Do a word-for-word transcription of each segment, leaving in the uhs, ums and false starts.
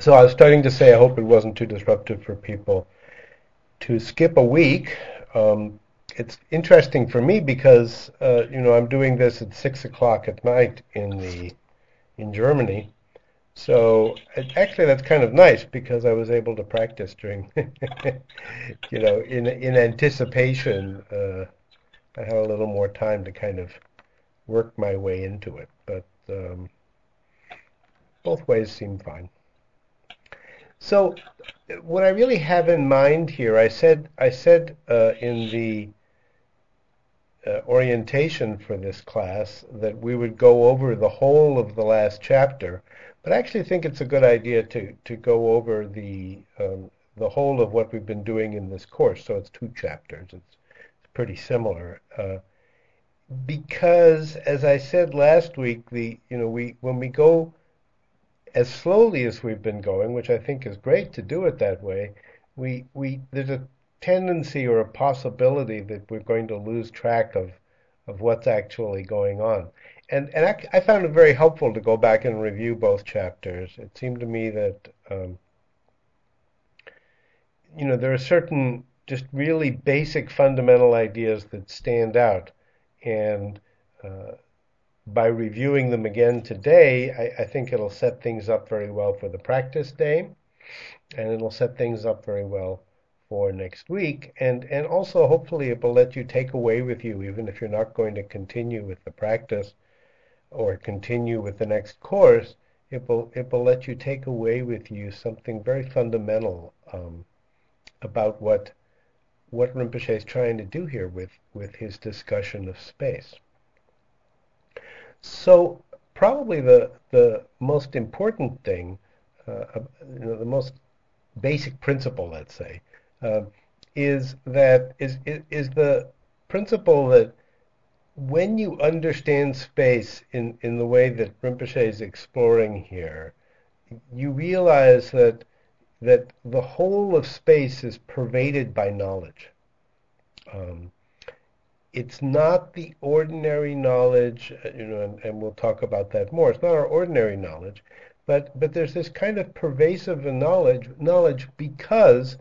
So I was starting to say I hope it wasn't too disruptive for people to skip a week. Um, it's interesting for me because uh, you know I'm doing this at six o'clock at night in the in Germany. So it, actually, that's kind of nice because I was able to practice during, you know, in in anticipation. Uh, I had a little more time to kind of work my way into it, but um, both ways seem fine. So, what I really have in mind here, I said, I said uh, in the uh, orientation for this class that we would go over the whole of the last chapter, but I actually think it's a good idea to to go over the um, the whole of what we've been doing in this course. So it's two chapters. It's, it's pretty similar. Uh, because, as I said last week, the you know we when we go as slowly as we've been going, which I think is great to do it that way, we we there's a tendency or a possibility that we're going to lose track of of what's actually going on. And and I, I found it very helpful to go back and review both chapters. It seemed to me that um, you know there are certain just really basic fundamental ideas that stand out, and uh, by reviewing them again today, I, I think it'll set things up very well for the practice day, and it'll set things up very well for next week. And, and also, hopefully, it will let you take away with you, even if you're not going to continue with the practice or continue with the next course, it will, it will let you take away with you something very fundamental um, about what, what Rinpoche is trying to do here with, with his discussion of space. So probably the the most important thing, uh, you know, the most basic principle, let's say, uh, is that is, is is the principle that when you understand space in in the way that Rinpoche is exploring here, you realize that that the whole of space is pervaded by knowledge. Um, it's not the ordinary knowledge, uh, you know, and, and we'll talk about that more. It's not our ordinary knowledge, but but there's this kind of pervasive knowledge knowledge because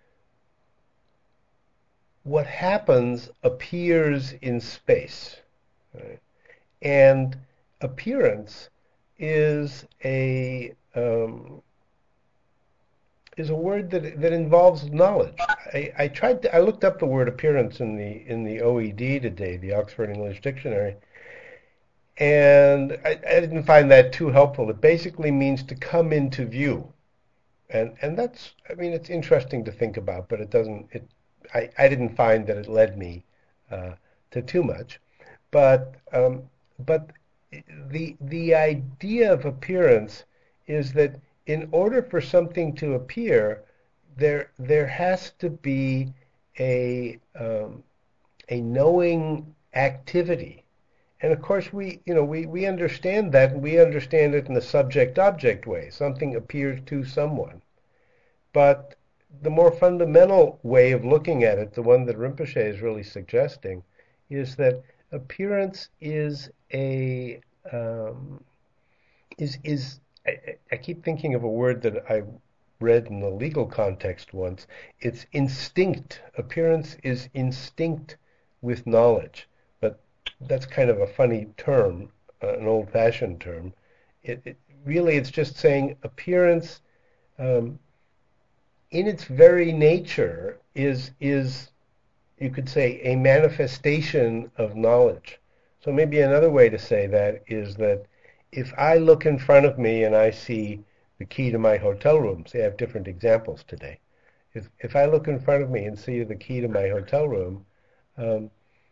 what happens appears in space, right? And appearance is a um, is a word that that involves knowledge. I, I tried to, I looked up the word appearance in the in the O E D today, the Oxford English Dictionary, and I, I didn't find that too helpful. It basically means to come into view, and and that's I mean it's interesting to think about, but it doesn't it I, I didn't find that it led me uh, to too much, but um, but the the idea of appearance is that in order for something to appear, there there has to be a um, a knowing activity. And of course, we you know we we understand that, and we understand it in the subject-object way. Something appears to someone, but the more fundamental way of looking at it, the one that Rinpoche is really suggesting, is that appearance is a um, is is I, I keep thinking of a word that I read in the legal context once. It's instinct. Appearance is instinct with knowledge, but that's kind of a funny term, uh, an old-fashioned term. It, it really it's just saying appearance. Um, in its very nature is is you could say a manifestation of knowledge. So maybe another way to say that is that if I look in front of me and I see the key to my hotel room, say I have different examples today. If if I look in front of me and see the key to my hotel room, um,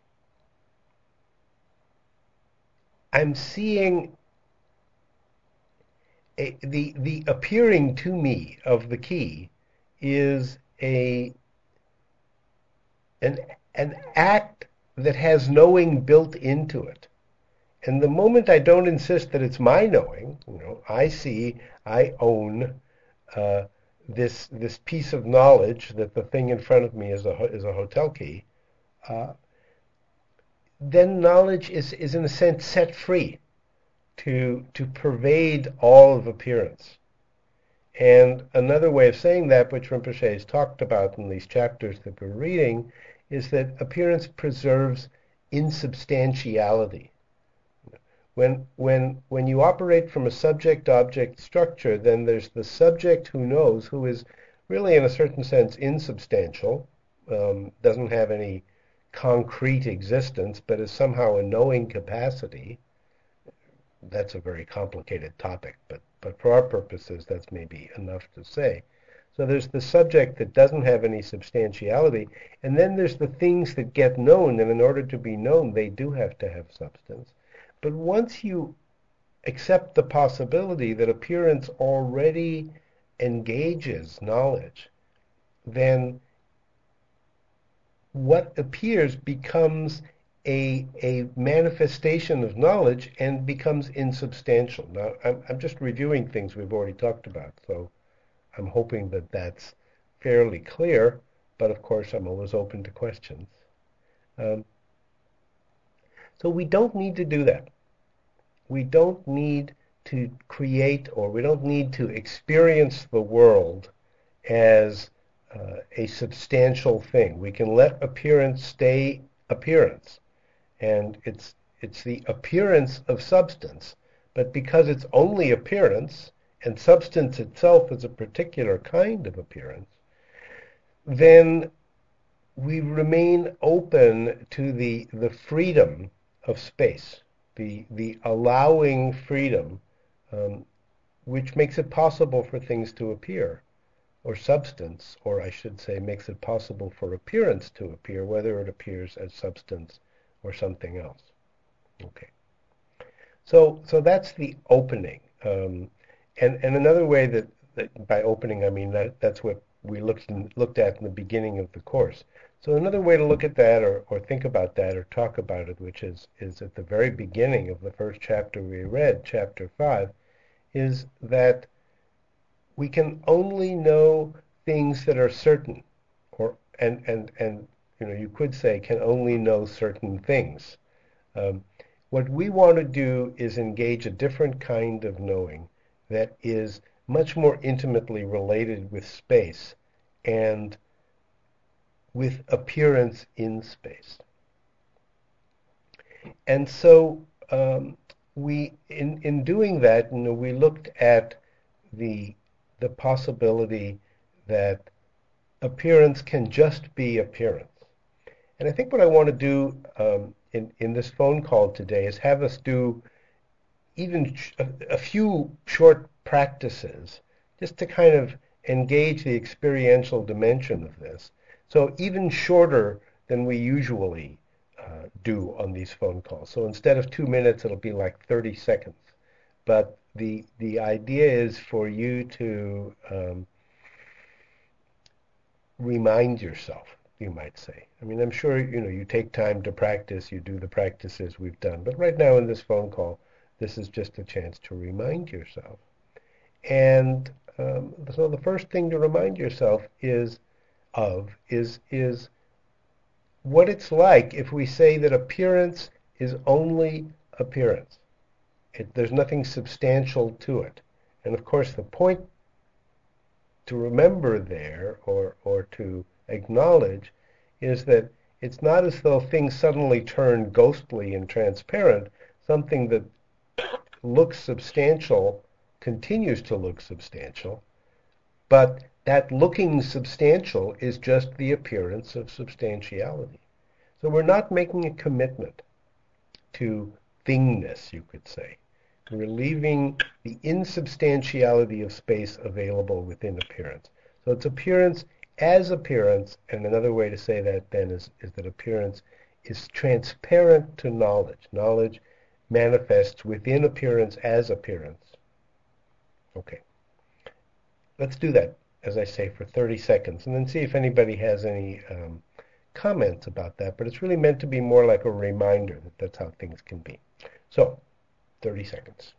I'm seeing a, the the appearing to me of the key is a an an act that has knowing built into it. And the moment I don't insist that it's my knowing, you know, I see, I own uh, this this piece of knowledge that the thing in front of me is a is a hotel key. Uh, then knowledge is is in a sense set free to to pervade all of appearance. And another way of saying that, which Rinpoche has talked about in these chapters that we're reading, is that appearance preserves insubstantiality. When, when, when you operate from a subject-object structure, then there's the subject who knows, who is really, in a certain sense, insubstantial, um, doesn't have any concrete existence, but is somehow a knowing capacity. That's a very complicated topic, but, but for our purposes, that's maybe enough to say. So there's the subject that doesn't have any substantiality, and then there's the things that get known, and in order to be known, they do have to have substance. But once you accept the possibility that appearance already engages knowledge, then what appears becomes a, a manifestation of knowledge and becomes insubstantial. Now, I'm, I'm just reviewing things we've already talked about, so I'm hoping that that's fairly clear, but of course I'm always open to questions. Um, so we don't need to do that. We don't need to create, or we don't need to experience the world as uh, a substantial thing. We can let appearance stay appearance, and it's it's the appearance of substance. But because it's only appearance, and substance itself is a particular kind of appearance, then we remain open to the the freedom of space, the the allowing freedom, um, which makes it possible for things to appear, or substance, or I should say makes it possible for appearance to appear, whether it appears as substance or something else. Okay. So so that's the opening. Um, and, and another way that, that by opening I mean that that's what we looked in, looked at in the beginning of the course. So another way to look at that, or, or think about that, or talk about it, which is, is at the very beginning of the first chapter we read, chapter five, is that we can only know things that are certain, or and and and you know you could say can only know certain things. Um, what we want to do is engage a different kind of knowing that is much more intimately related with space and with appearance in space. And so um, we, in in doing that, you know, we looked at the the possibility that appearance can just be appearance. And I think what I want to do um, in in this phone call today is have us do even a, a few short practices just to kind of engage the experiential dimension of this. So even shorter than we usually uh, do on these phone calls. So instead of two minutes, it'll be like thirty seconds. But the the idea is for you to um, remind yourself, you might say. I mean, I'm sure, you know, you take time to practice, you do the practices we've done. But right now in this phone call, this is just a chance to remind yourself. And um, so the first thing to remind yourself is of is is what it's like if we say that appearance is only appearance. It, there's nothing substantial to it. And of course, the point to remember there, or or to acknowledge, is that it's not as though things suddenly turn ghostly and transparent. Something that looks substantial continues to look substantial, but that looking substantial is just the appearance of substantiality. So we're not making a commitment to thingness, you could say. We're leaving the insubstantiality of space available within appearance. So it's appearance as appearance, and another way to say that then is, is that appearance is transparent to knowledge. Knowledge manifests within appearance as appearance. Okay. Let's do that, as I say, for thirty seconds, and then see if anybody has any um, comments about that. But it's really meant to be more like a reminder that that's how things can be. So, thirty seconds.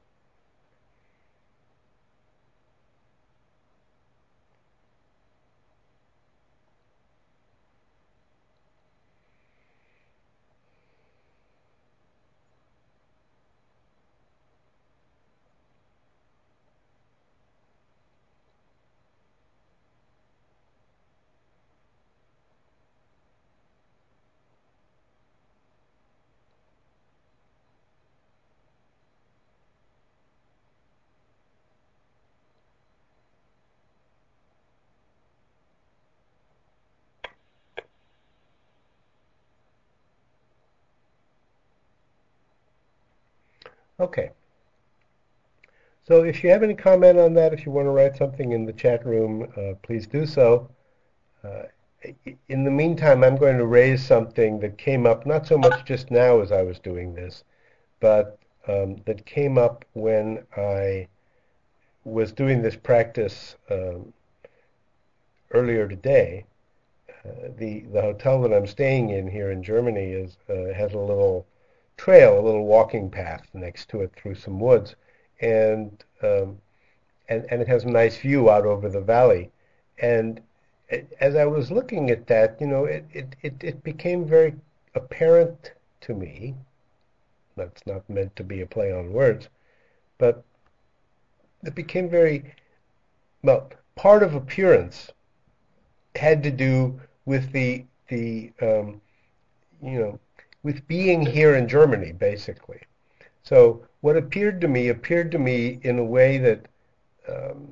Okay. So if you have any comment on that, if you want to write something in the chat room, uh, please do so. Uh, in the meantime, I'm going to raise something that came up not so much just now as I was doing this, but um, that came up when I was doing this practice um, earlier today. Uh, the the hotel that I'm staying in here in Germany is uh, has a little trail, a little walking path next to it through some woods, and um, and and it has a nice view out over the valley. And it, as I was looking at that, you know, it, it it it became very apparent to me. That's not meant to be a play on words, but it became very well. Part of appearance had to do with the the um, you know, with being here in Germany, basically. So what appeared to me appeared to me in a way that um,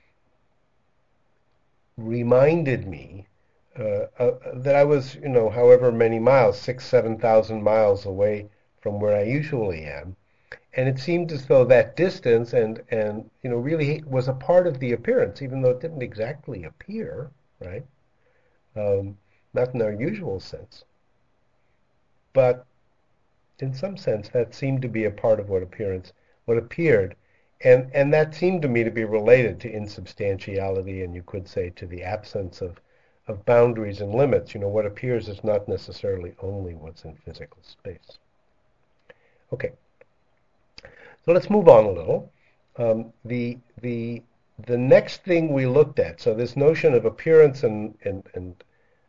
reminded me uh, uh, that I was, you know, however many miles, six, seven thousand miles away from where I usually am, and it seemed as though that distance and and you know really was a part of the appearance, even though it didn't exactly appear, right? Um, not in our usual sense, but in some sense, that seemed to be a part of what appearance, what appeared, and and that seemed to me to be related to insubstantiality, and you could say to the absence of of boundaries and limits. You know, what appears is not necessarily only what's in physical space. Okay, so let's move on a little. Um, the the the next thing we looked at, so this notion of appearance and and and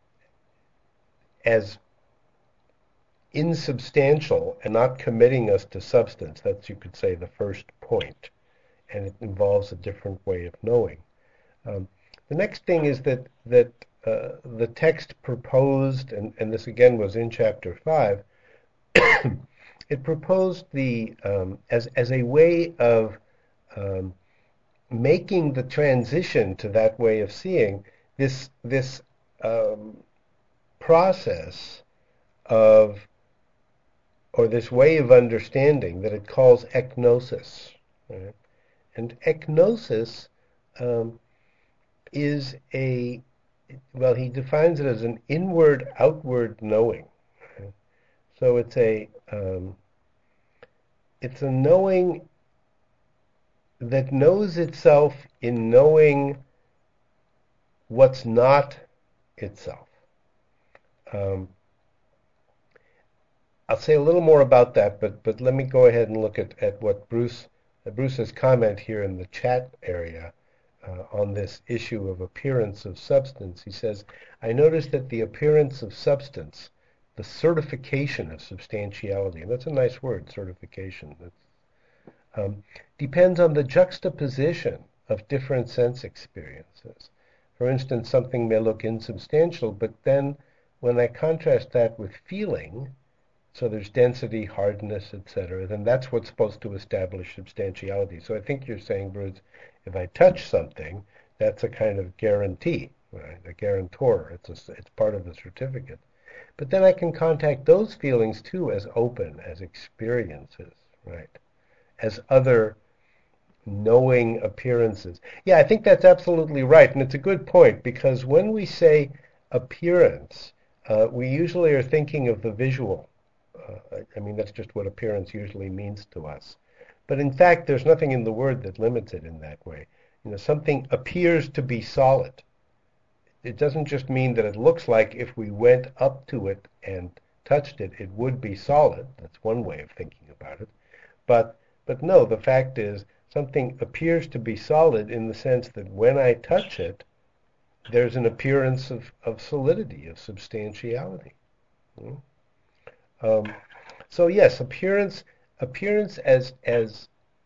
as insubstantial and not committing us to substance. That's, you could say, the first point, and it involves a different way of knowing. Um, the next thing is that that uh, the text proposed, and, and this again was in chapter five, it proposed the um, as as a way of um, making the transition to that way of seeing this this um, process of or this way of understanding that it calls eknosis. Right? And eknosis um, is a, well, he defines it as an inward-outward knowing. Right? So it's a um, it's a knowing that knows itself in knowing what's not itself. Um, I'll say a little more about that, but but let me go ahead and look at, at what Bruce uh, Bruce's comment here in the chat area uh, on this issue of appearance of substance. He says, I noticed that the appearance of substance, the certification of substantiality, and that's a nice word, certification, that's, um, depends on the juxtaposition of different sense experiences. For instance, something may look insubstantial, but then when I contrast that with feeling, so there's density, hardness, et cetera, then that's what's supposed to establish substantiality. So I think you're saying, Bruce, if I touch something, that's a kind of guarantee, right? A guarantor. It's a, it's part of the certificate. But then I can contact those feelings too as open, as experiences, right? As other knowing appearances. Yeah, I think that's absolutely right, and it's a good point, because when we say appearance, uh, we usually are thinking of the visual. Uh, I mean, that's just what appearance usually means to us. But in fact, there's nothing in the word that limits it in that way. You know, something appears to be solid. It doesn't just mean that it looks like if we went up to it and touched it, it would be solid. That's one way of thinking about it. But but no, the fact is something appears to be solid in the sense that when I touch it, there's an appearance of, of solidity, of substantiality. Hmm? Um, so yes, appearance appearance as as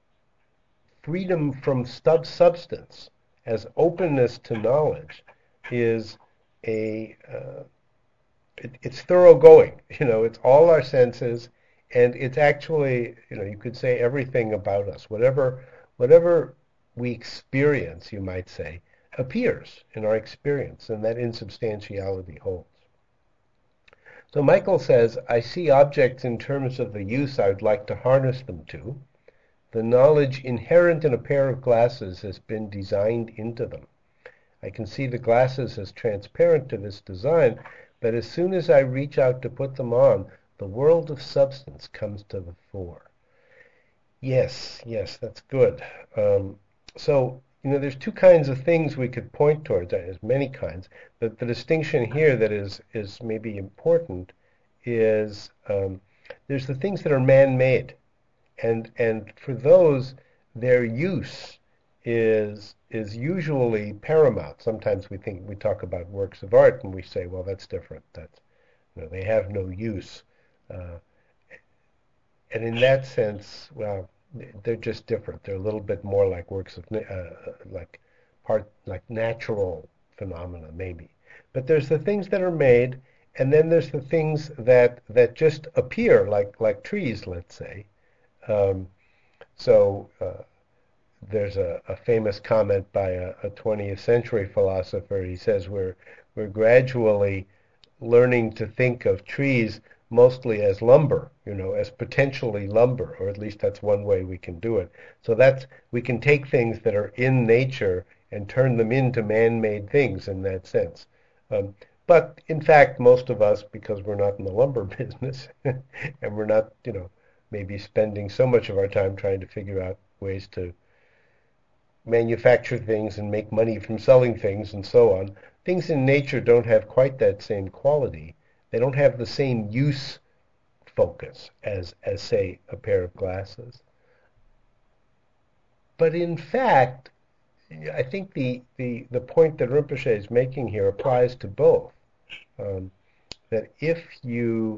freedom from sub substance, as openness to knowledge, is a uh, it, it's thoroughgoing. You know, it's all our senses, and it's actually, you know, you could say everything about us. Whatever whatever we experience, you might say, appears in our experience, and that insubstantiality holds. So Michael says, I see objects in terms of the use I would like to harness them to. the knowledge inherent in a pair of glasses has been designed into them. I can see the glasses as transparent to this design, but as soon as I reach out to put them on, the world of substance comes to the fore. Yes, yes, that's good. Um, so, you know, there's two kinds of things we could point towards. There's many kinds. But the distinction here that is, is maybe important is um, there's the things that are man-made. And, and for those, their use is, is usually paramount. Sometimes we think we talk about works of art and we say, well, that's different. That's, you know, they have no use. Uh, and in that sense, well, they're just different. They're a little bit more like works of, uh, like part, like natural phenomena, maybe. But there's the things that are made, and then there's the things that that just appear, like like trees, let's say. Um, so uh, there's a, a famous comment by a, a twentieth century philosopher. He says we're we're gradually learning to think of trees mostly as lumber, you know, as potentially lumber, or at least that's one way we can do it. So that's, we can take things that are in nature and turn them into man-made things in that sense. Um, but in fact, most of us, because we're not in the lumber business, and we're not, you know, maybe spending so much of our time trying to figure out ways to manufacture things and make money from selling things and so on, things in nature don't have quite that same quality. They don't have the same use focus as, as say, a pair of glasses. But in fact, I think the, the, the point that Rinpoche is making here applies to both. Um, that if you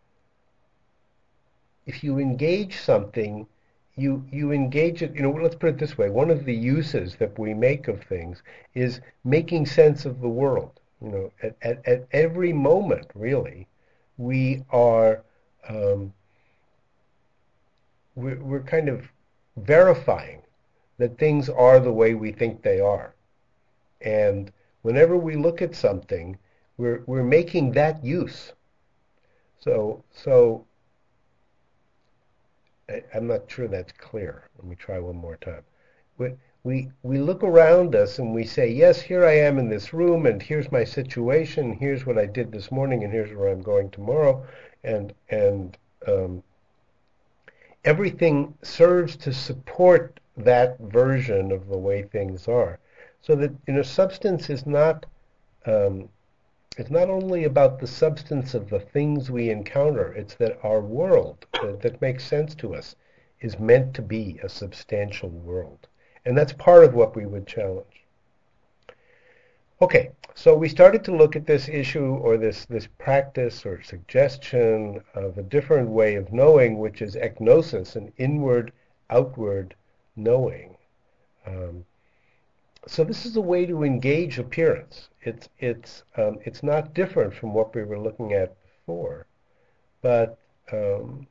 if you engage something, you you engage it, you know, let's put it this way. One of the uses that we make of things is making sense of the world. You know, at, at, at every moment, really, we are um, we're, we're kind of verifying that things are the way we think they are. And whenever we look at something, we're we're making that use. So so I, I'm not sure that's clear. Let me try one more time. We, we we look around us and we say, yes, here I am in this room, and here's my situation, here's what I did this morning, and here's where I'm going tomorrow, and and um, everything serves to support that version of the way things are. So that, you know, substance is not um, it's not only about the substance of the things we encounter. It's that our world uh, that makes sense to us is meant to be a substantial world. And that's part of what we would challenge. Okay, so we started to look at this issue, or this, this practice or suggestion of a different way of knowing, which is eknosis, an inward, outward knowing. Um, so this is a way to engage appearance. It's, it's, um, it's not different from what we were looking at before, but um,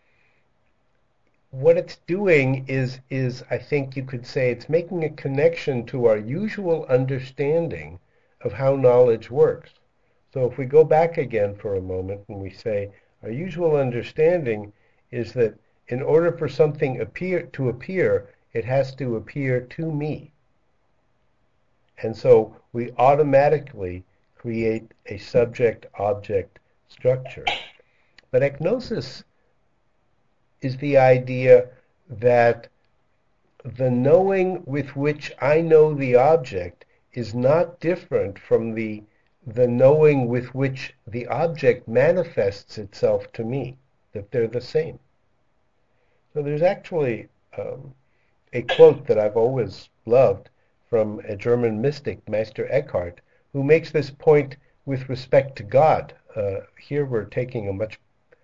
what it's doing is, is, I think you could say, it's making a connection to our usual understanding of how knowledge works. So if we go back again for a moment and we say, our usual understanding is that in order for something appear to appear, it has to appear to me. And so we automatically create a subject-object structure. But eknosis is the idea that the knowing with which I know the object is not different from the, the knowing with which the object manifests itself to me, that they're the same. So there's actually um, a quote that I've always loved from a German mystic, Meister Eckhart, who makes this point with respect to God. Uh, here we're taking a much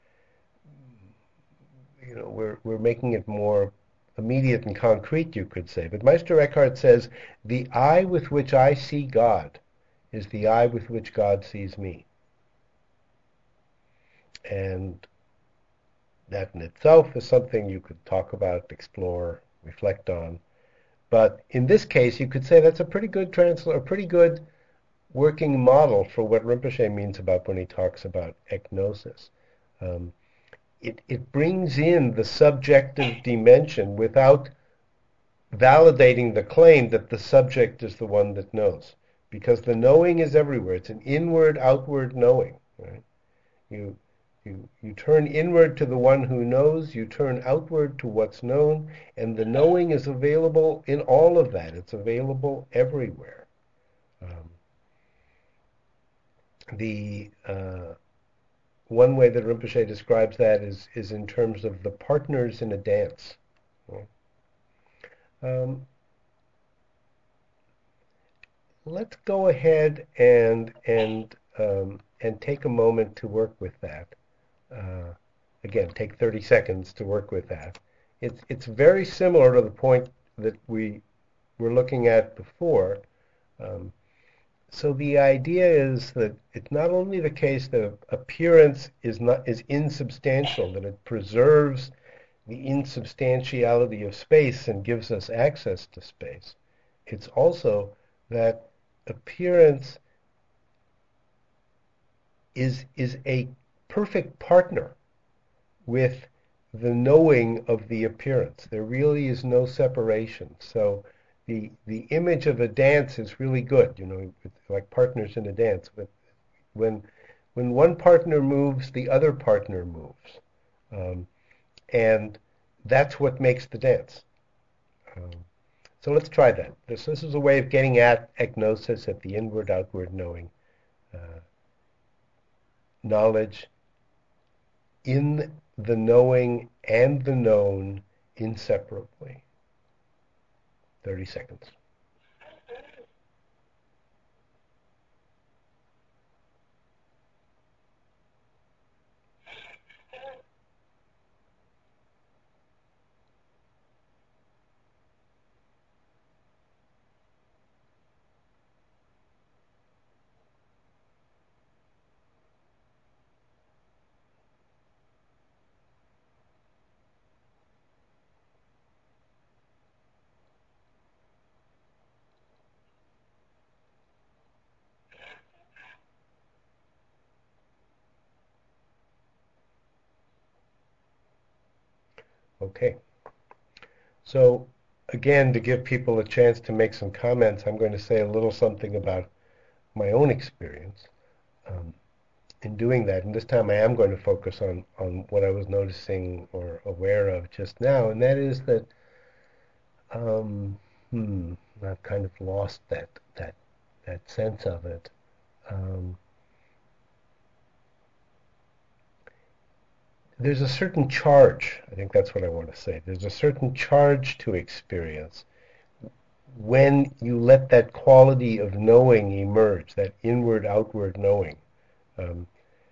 You know, we're, we're making it more immediate and concrete, you could say. But Meister Eckhart says, the eye with which I see God is the eye with which God sees me. And that in itself is something you could talk about, explore, reflect on. But in this case, you could say that's a pretty good transla- a pretty good working model for what Rinpoche means about when he talks about eknosis. Um, it, it brings in the subjective dimension without validating the claim that the subject is the one that knows. Because the knowing is everywhere. It's an inward, outward knowing. Right? You, you, you turn inward to the one who knows, you turn outward to what's known, and the knowing is available in all of that. It's available everywhere. Um, the uh, one way that Rinpoche describes that is, is in terms of the partners in a dance. Um, let's go ahead and and um, and take a moment to work with that. Uh, again, take thirty seconds to work with that. It's it's very similar to the point that we were looking at before. Um, so the idea is that it's not only the case that appearance is not is insubstantial, that it preserves the insubstantiality of space and gives us access to space. It's also that appearance is is a perfect partner with the knowing of the appearance. There really is no separation. So the the image of a dance is really good, you know, like partners in a dance. But when when one partner moves, the other partner moves, um, and that's what makes the dance. Um, so let's try that. This this is a way of getting at agnosis, at the inward-outward knowing, uh, knowledge in the knowing and the known inseparably. thirty seconds. Okay. So again, to give people a chance to make some comments, I'm going to say a little something about my own experience um, in doing that. And this time I am going to focus on, on what I was noticing or aware of just now, and that is that um, hmm, I've kind of lost that that that sense of it. Um, there's a certain charge. I think that's what I want to say. There's a certain charge to experience when you let that quality of knowing emerge, that inward-outward knowing. Um,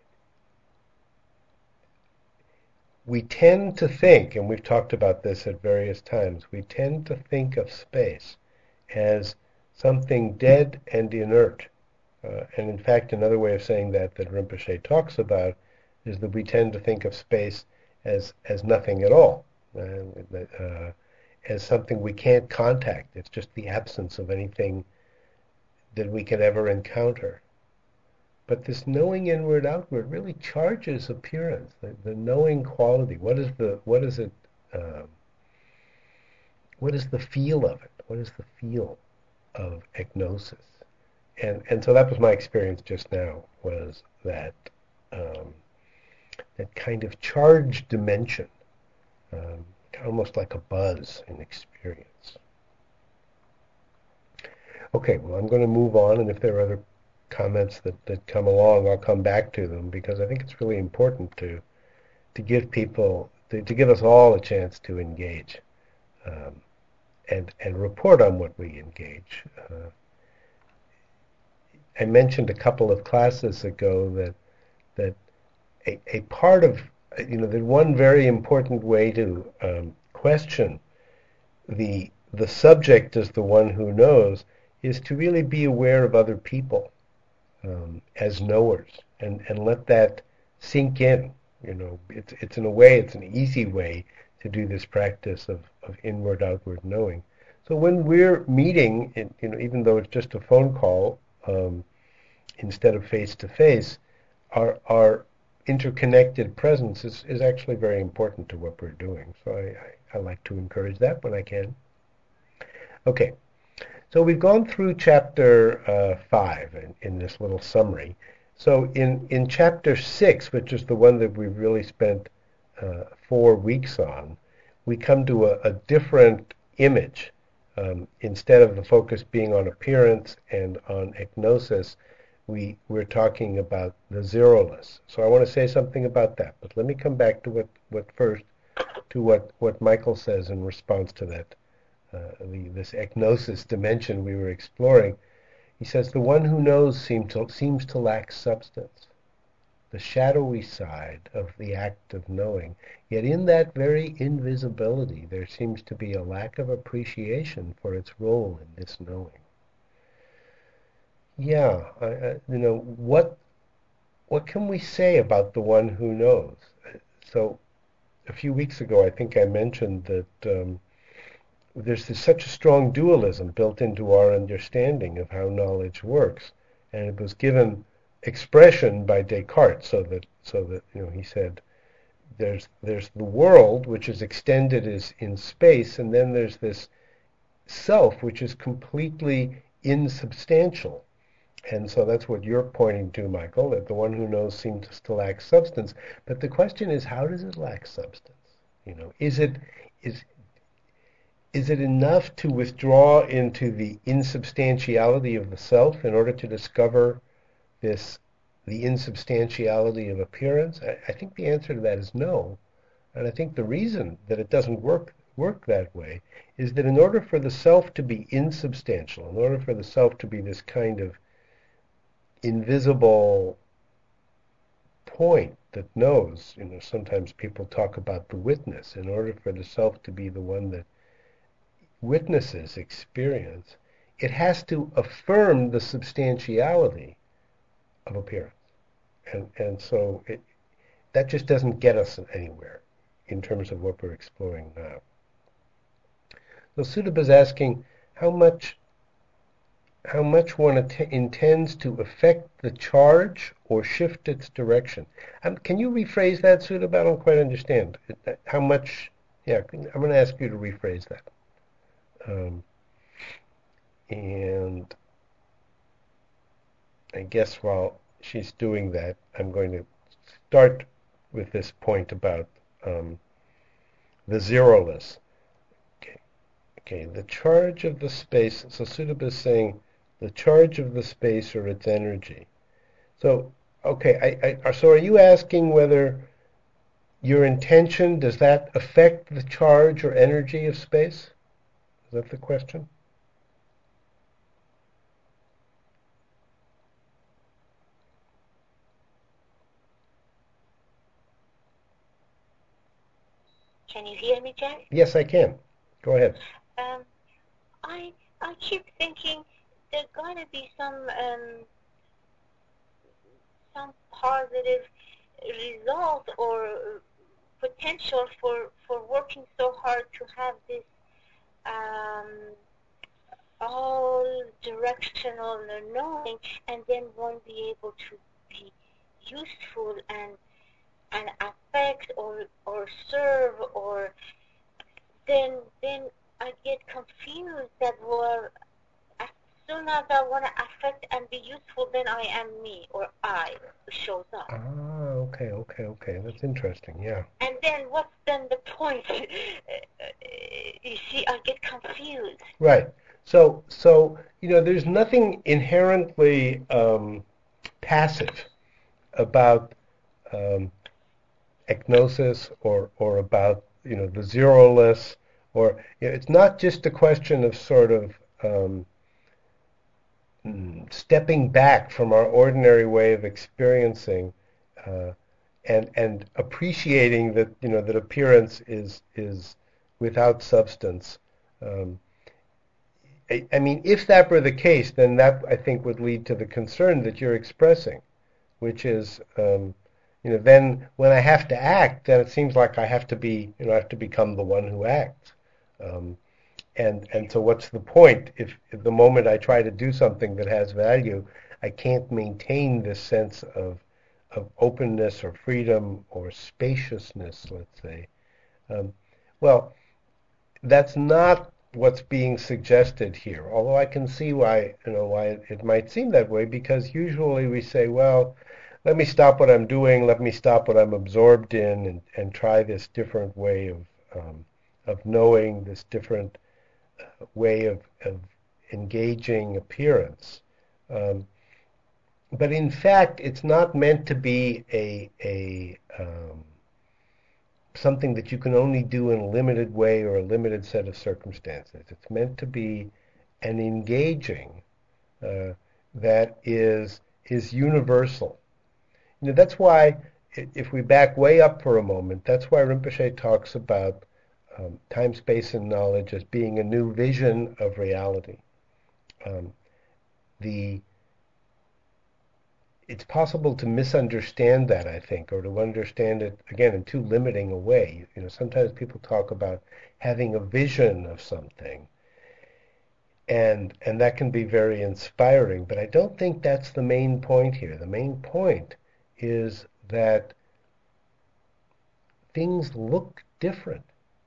we tend to think, and we've talked about this at various times, we tend to think of space as something dead and inert. Uh, and in fact, another way of saying that that Rinpoche talks about is that we tend to think of space as, as nothing at all, uh, uh, as something we can't contact. It's just the absence of anything that we can ever encounter. But this knowing inward outward really charges appearance, the, the knowing quality. What is the what is it? Um, what is the feel of it? What is the feel of agnosis? And and so that was my experience just now. Was that um, that kind of charged dimension, um, almost like a buzz in experience. Okay, well, I'm going to move on, and if there are other comments that, that come along, I'll come back to them, because I think it's really important to to give people, to, to give us all a chance to engage um, and and report on what we engage. Uh, I mentioned a couple of classes ago that that a, a part of, you know, the one very important way to um, question the the subject as the one who knows is to really be aware of other people um, as knowers, and, and let that sink in. You know, it's it's in a way, it's an easy way to do this practice of, of inward outward knowing. So when we're meeting, in, you know, even though it's just a phone call um, instead of face to face, our our interconnected presence is, is actually very important to what we're doing. So I, I, I like to encourage that when I can. Okay, so we've gone through chapter uh, five in, in this little summary. So in, in chapter six, which is the one that we've really spent uh, four weeks on, we come to a, a different image. Um, instead of the focus being on appearance and on ecnosis, we, we're talking about the zeroless. So I want to say something about that, but let me come back to what, what first, to what, what Michael says in response to that, uh, the, this ecnosis dimension we were exploring. He says, the one who knows seem to, seems to lack substance, the shadowy side of the act of knowing. Yet in that very invisibility, there seems to be a lack of appreciation for its role in this knowing. Yeah, I, I, you know, what what can we say about the one who knows? So a few weeks ago, I think I mentioned that um, there's this, such a strong dualism built into our understanding of how knowledge works, and it was given expression by Descartes, so that so that you know he said there's there's the world which is extended as in space, and then there's this self which is completely insubstantial. And so that's what you're pointing to, Michael, that the one who knows seems to lack substance. But the question is, how does it lack substance? You know, is it is is it enough to withdraw into the insubstantiality of the self in order to discover this the insubstantiality of appearance? I, I think the answer to that is no. And I think the reason that it doesn't work work that way is that in order for the self to be insubstantial, in order for the self to be this kind of invisible point that knows, you know, sometimes people talk about the witness, in order for the self to be the one that witnesses experience, it has to affirm the substantiality of appearance. And, and so it, that just doesn't get us anywhere in terms of what we're exploring now. So Sudaba is asking how much how much one att- intends to affect the charge or shift its direction. Um, can you rephrase that, Sudaba? I don't quite understand. How much? Yeah, I'm going to ask you to rephrase that. Um, and I guess while she's doing that, I'm going to start with this point about um, the zeroless. Okay. Okay, the charge of the space. So Sudaba is saying the charge of the space or its energy. So, okay, I, I, so are you asking whether your intention, does that affect the charge or energy of space? Is that the question? Can you hear me, Jack? Yes, I can. Go ahead. Um, I I keep thinking there's got to be some um, some positive result or potential for, for working so hard to have this um, all directional knowing, and then one be able to be useful and and affect or or serve, or then then I get confused that, well, as soon as I want to affect and be useful, then I am me, or I shows up. Ah, okay, okay, okay. That's interesting, yeah. And then what's then the point? You see, I get confused. Right. So, so you know, there's nothing inherently um, passive about um, ecnosis or or about you know the zeroless, or you know, it's not just a question of sort of um, stepping back from our ordinary way of experiencing uh, and and appreciating that you know that appearance is is without substance. Um, I, I mean, if that were the case, then that I think would lead to the concern that you're expressing, which is, um, you know, then when I have to act, then it seems like I have to be, you know, I have to become the one who acts. Um, and and so what's the point if, if the moment I try to do something that has value, I can't maintain this sense of of openness or freedom or spaciousness, let's say. Um, well, that's not what's being suggested here. Although I can see why, you know, why it, it might seem that way, because usually we say, well, let me stop what I'm doing, let me stop what I'm absorbed in, and, and try this different way of um, of knowing, this different uh, way of, of engaging appearance. Um, but in fact, it's not meant to be a a um, something that you can only do in a limited way or a limited set of circumstances. It's meant to be an engaging uh, that is is universal. You know, that's why, if we back way up for a moment, that's why Rinpoche talks about um, time, space, and knowledge as being a new vision of reality. Um, the it's possible to misunderstand that, I think, or to understand it, again, in too limiting a way. You know, sometimes people talk about having a vision of something, and and that can be very inspiring, but I don't think that's the main point here. The main point is that things look different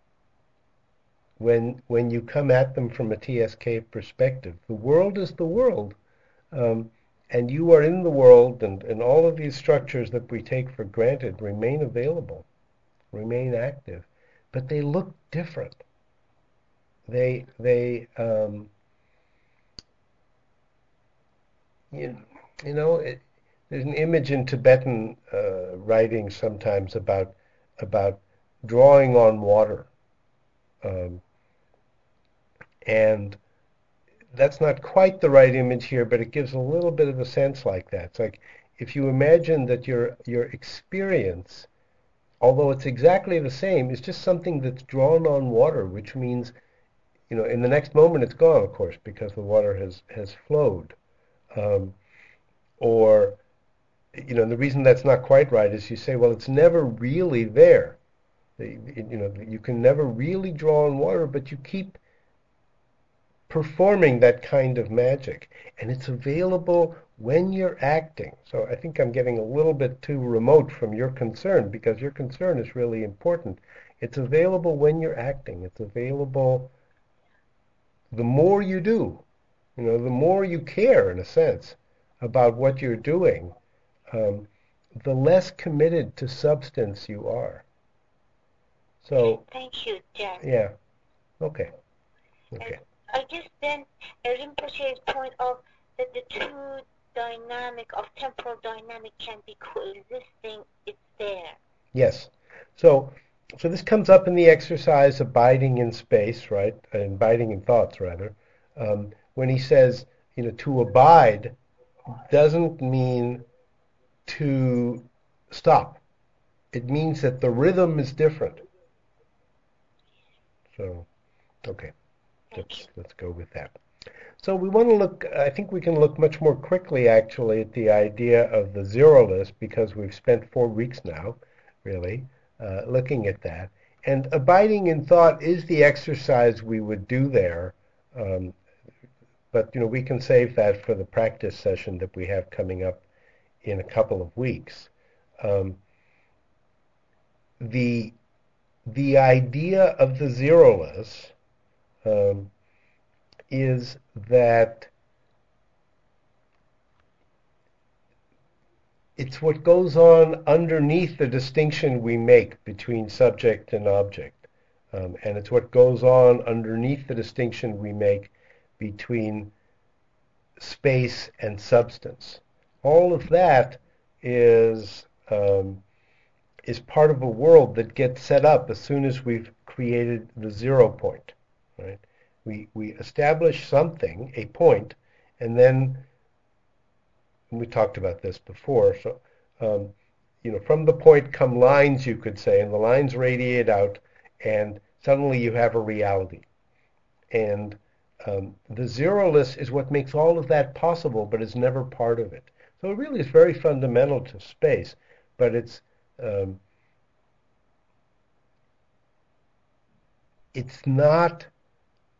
when when you come at them from a T S K perspective. The world is the world. Um, and you are in the world, and, and all of these structures that we take for granted remain available, remain active, but they look different. They, they, um, you, you know, it, there's an image in Tibetan uh, writing sometimes about about drawing on water, um, and that's not quite the right image here, but it gives a little bit of a sense like that. It's like if you imagine that your your experience, although it's exactly the same, is just something that's drawn on water, which means, you know, in the next moment it's gone, of course, because the water has has flowed. Um, or, you know, the reason that's not quite right is you say, well, it's never really there. The, you know, you can never really draw on water, but you keep performing that kind of magic, and it's available when you're acting. So I think I'm getting a little bit too remote from your concern, because your concern is really important. It's available when you're acting. It's available the more you do, you know, the more you care, in a sense, about what you're doing, um, the less committed to substance you are. So, thank you, Jack. yeah, okay, okay. I guess then Rinpoche's point of that the two dynamic of temporal dynamic can be coexisting, it's there. Yes. So, so this comes up in the exercise abiding in space, right? And abiding in thoughts, rather. Um, when he says, you know, to abide doesn't mean to stop. It means that the rhythm is different. So, okay, let's let's go with that. So we want to look, I think we can look much more quickly, actually, at the idea of the zeroless, because we've spent four weeks now, really, uh, looking at that. And abiding in thought is the exercise we would do there, um, but, you know, we can save that for the practice session that we have coming up in a couple of weeks. Um, the, the idea of the zeroless um, is that it's what goes on underneath the distinction we make between subject and object. Um, and it's what goes on underneath the distinction we make between space and substance. All of that is um, is part of a world that gets set up as soon as we've created the zero point. Right? We we establish something, a point, and then we talked about this before. So, um, you know, from the point come lines, you could say, and the lines radiate out, and suddenly you have a reality. And um, the zeroless is what makes all of that possible, but is never part of it. So it really is very fundamental to space, but it's um, it's not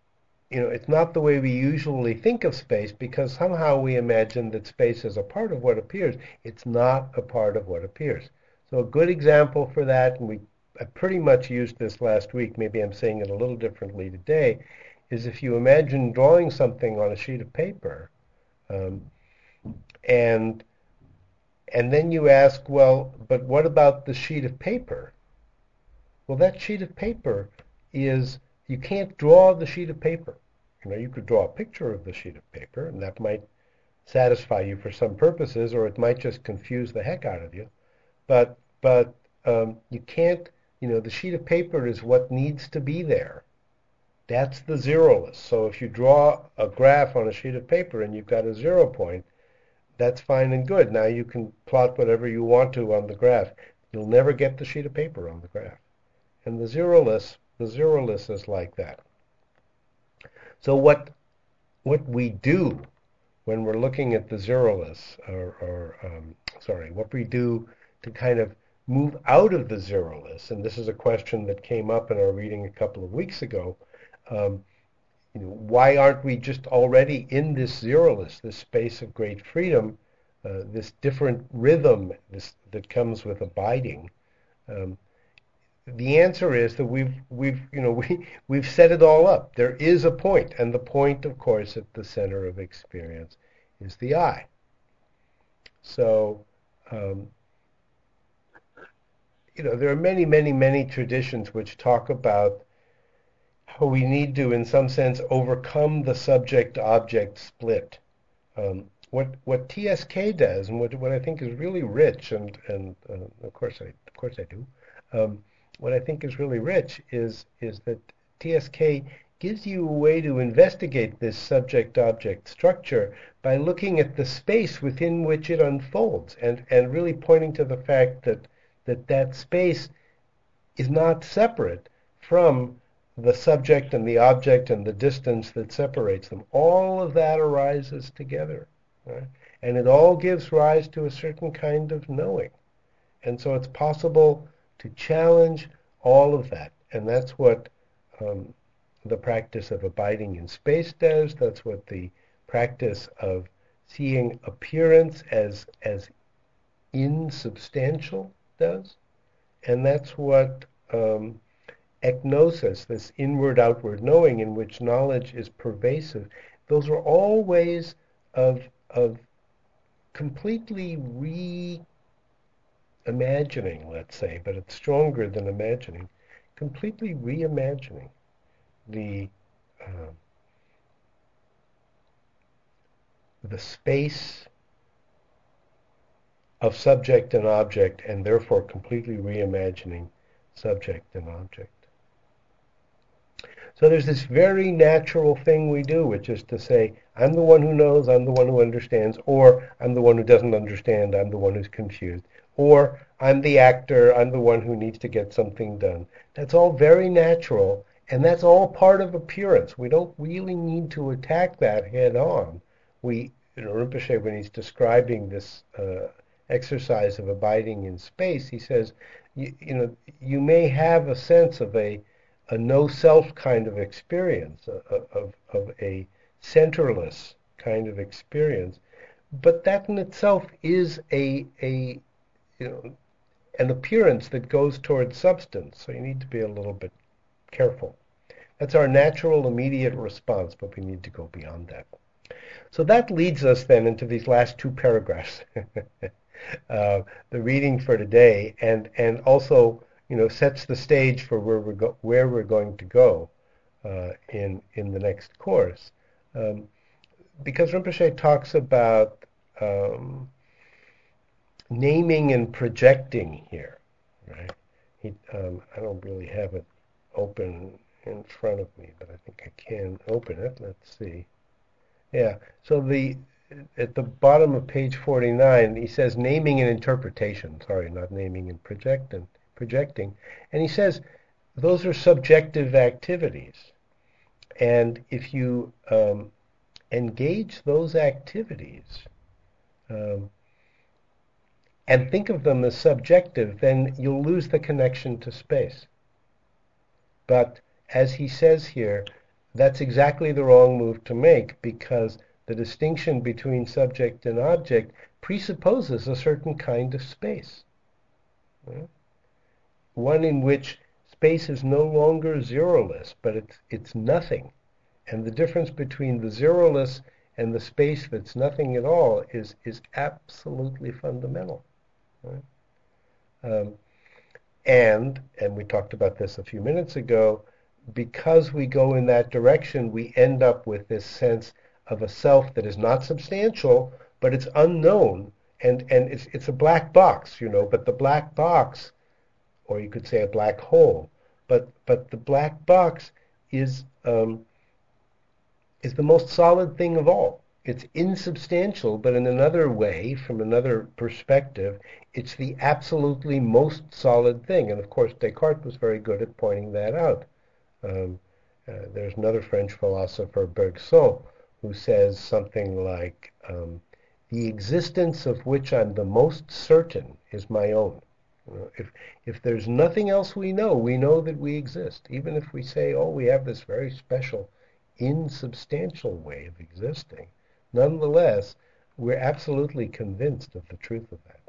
you know, it's not the way we usually think of space because somehow we imagine that space is a part of what appears. It's not a part of what appears. So a good example for that, and we I pretty much used this last week, maybe I'm saying it a little differently today, is if you imagine drawing something on a sheet of paper, um, and and then you ask, well, but what about the sheet of paper? Well, that sheet of paper is, you can't draw the sheet of paper. You know, you could draw a picture of the sheet of paper, and that might satisfy you for some purposes, or it might just confuse the heck out of you. But but um, you can't, you know, the sheet of paper is what needs to be there. That's the zeroless. So if you draw a graph on a sheet of paper and you've got a zero point, that's fine and good. Now you can plot whatever you want to on the graph. You'll never get the sheet of paper on the graph. And the zeroless, the zeroless is like that. So what what we do when we're looking at the zeroless, or, or um, sorry, what we do to kind of move out of the zeroless, and this is a question that came up in our reading a couple of weeks ago, um, you know, why aren't we just already in this zeroless, this space of great freedom, uh, this different rhythm this, that comes with abiding? Um, the answer is that we've we've you know we we've set it all up. There is a point, and the point, of course, at the center of experience is the I. So, um, you know, there are many, many, many traditions which talk about how we need to, in some sense, overcome the subject-object split. Um, what what T S K does, and what what I think is really rich, and and uh, of course I of course I do. Um, what I think is really rich is is that T S K gives you a way to investigate this subject-object structure by looking at the space within which it unfolds, and and really pointing to the fact that that that space is not separate from the subject and the object and the distance that separates them. All of that arises together, right? And it all gives rise to a certain kind of knowing. And so it's possible to challenge all of that. And that's what um, the practice of abiding in space does. That's what the practice of seeing appearance as as insubstantial does. And that's what um, eknosis, this inward-outward knowing in which knowledge is pervasive, those are all ways of of completely reimagining, let's say, but it's stronger than imagining, completely reimagining the uh, the space of subject and object, and therefore completely reimagining subject and object. So there's this very natural thing we do, which is to say, I'm the one who knows, I'm the one who understands, or I'm the one who doesn't understand, I'm the one who's confused, or I'm the actor, I'm the one who needs to get something done. That's all very natural, and that's all part of appearance. We don't really need to attack that head on. We, you know, Rinpoche, when he's describing this uh, exercise of abiding in space, he says, you, you know, you may have a sense of a a no-self kind of experience, of, of, of a centerless kind of experience, but that in itself is a a you know an appearance that goes towards substance. So you need to be a little bit careful. That's our natural immediate response, but we need to go beyond that. So that leads us then into these last two paragraphs, uh, the reading for today, and and also, you know, sets the stage for where we're go- where we're going to go uh, in in the next course, um, because Rinpoche talks about um, naming and projecting here, right? He, um, I don't really have it open in front of me, but I think I can open it. Let's see. Yeah. So the at the bottom of page forty-nine, he says naming and interpretation. Sorry, not naming and projecting. projecting. And he says those are subjective activities. And if you um, engage those activities um, and think of them as subjective, then you'll lose the connection to space. But as he says here, that's exactly the wrong move to make, because the distinction between subject and object presupposes a certain kind of space. Right? One in which space is no longer zeroless, but it's, it's nothing. And the difference between the zeroless and the space that's nothing at all is, is absolutely fundamental. Right? Um, and, and we talked about this a few minutes ago, because we go in that direction, we end up with this sense of a self that is not substantial, but it's unknown, and, and it's, it's a black box, you know, but the black box, or you could say a black hole, but, but the black box is, um, is the most solid thing of all. It's insubstantial, but in another way, from another perspective, it's the absolutely most solid thing. And of course, Descartes was very good at pointing that out. Um, uh, there's another French philosopher, Bergson, who says something like, um, the existence of which I'm the most certain is my own. You know, if, if there's nothing else we know, we know that we exist. Even if we say, oh, we have this very special, insubstantial way of existing, nonetheless, we're absolutely convinced of the truth of that.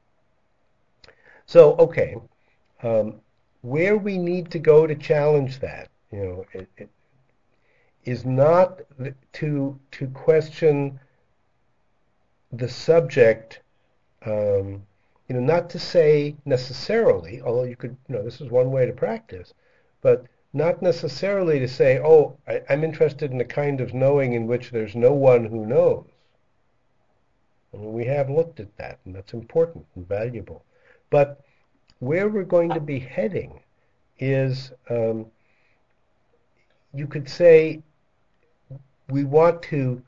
So, okay, um, where we need to go to challenge that, you know, it, it is not to to question the subject, um, you know, not to say necessarily, although you could, you know, this is one way to practice, but not necessarily to say, oh, I, I'm interested in a kind of knowing in which there's no one who knows. I mean, we have looked at that, and that's important and valuable. But where we're going to be heading is, um, you could say, we want to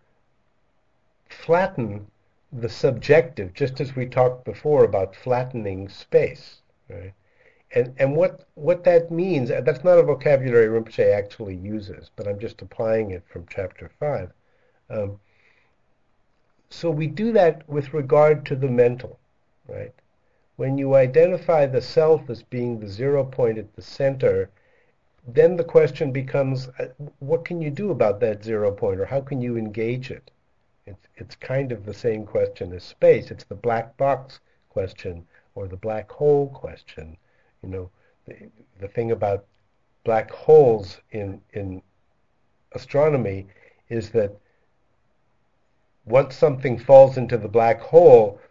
flatten the subjective, just as we talked before about flattening space. Right? And and what what that means, that's not a vocabulary Rinpoche actually uses, but I'm just applying it from chapter five. Um, so we do that with regard to the mental, right? When you identify the self as being the zero point at the center, then the question becomes, uh, what can you do about that zero point, or how can you engage it? It's, it's kind of the same question as space. It's the black box question, or the black hole question. You know, the, the thing about black holes in, in astronomy is that once something falls into the black hole,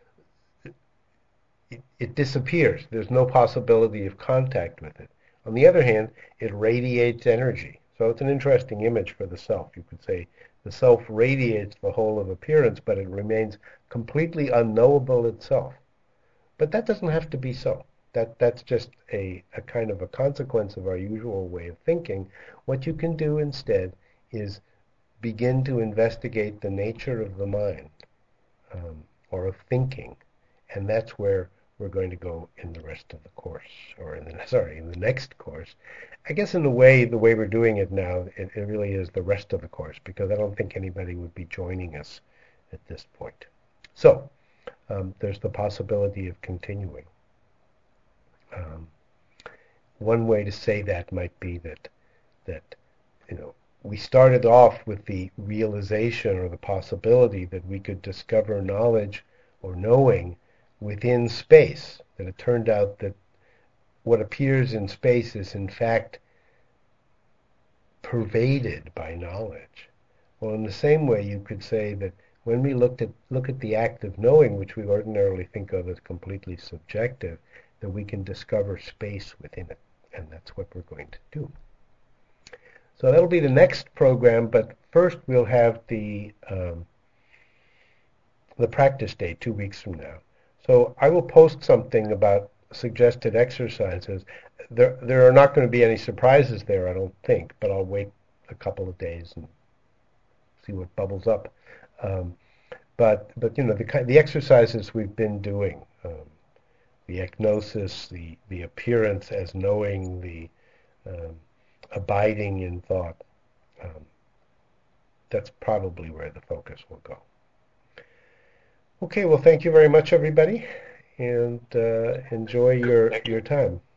it, it disappears. There's no possibility of contact with it. On the other hand, it radiates energy. So it's an interesting image for the self. You could say the self radiates the whole of appearance, but it remains completely unknowable itself. But that doesn't have to be so. That, that's just a, a kind of a consequence of our usual way of thinking. What you can do instead is begin to investigate the nature of the mind, um, or of thinking. And that's where we're going to go in the rest of the course, or in the, sorry, in the next course. I guess in a way, the way we're doing it now, it, it really is the rest of the course, because I don't think anybody would be joining us at this point. So, um, there's the possibility of continuing. Um, one way to say that might be that, that, you know, we started off with the realization or the possibility that we could discover knowledge or knowing within space, that it turned out that what appears in space is in fact pervaded by knowledge. Well, in the same way, you could say that when we looked at, look at the act of knowing, which we ordinarily think of as completely subjective, that we can discover space within it, and that's what we're going to do. So that'll be the next program, but first we'll have the um, the practice day two weeks from now. So I will post something about suggested exercises. There, there are not going to be any surprises there, I don't think, but I'll wait a couple of days and see what bubbles up. Um, but, but you know, the the exercises we've been doing, um, the ecnosis, the the appearance as knowing, the um, abiding in thought. Um, that's probably where the focus will go. Okay, well, thank you very much, everybody, and uh, enjoy your, your time.